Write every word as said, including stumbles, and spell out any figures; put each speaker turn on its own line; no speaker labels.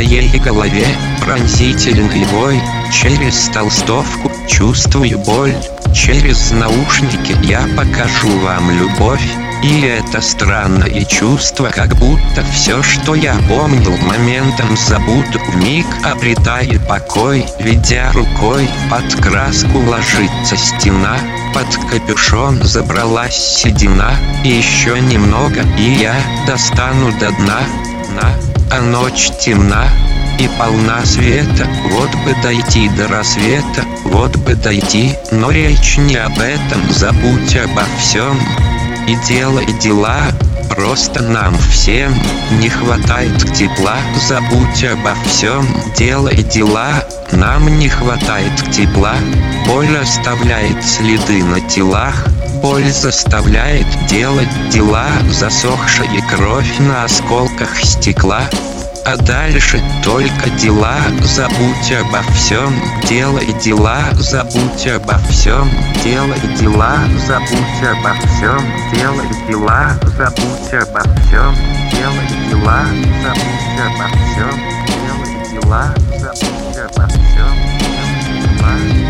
моей голове пронзительный вой. Через толстовку чувствую боль. Через наушники я покажу вам любовь. И это странное чувство, как будто все, что я помнил, моментом забуду. Вмиг обретает покой, ведя рукой под краску ложится стена. Под капюшон забралась седина. И еще немного, и я достану до дна. На, а ночь темна и полна света. Вот бы дойти до рассвета, вот бы дойти, но речь не об этом. Забудь обо всем и делай дела. Просто нам всем не хватает тепла. Забудь обо всем, делай дела. Нам не хватает тепла. Боль оставляет следы на телах. Боль заставляет делать дела. Засохшая кровь на осколках стекла. А дальше только дела. Забудь обо всем, делай дела. Забудь обо всем, делай дела. Забудь обо всем, делай дела. Забудь обо всем, делай дела. Забудь обо всем, делай дела. Забудь обо всем, делай дела.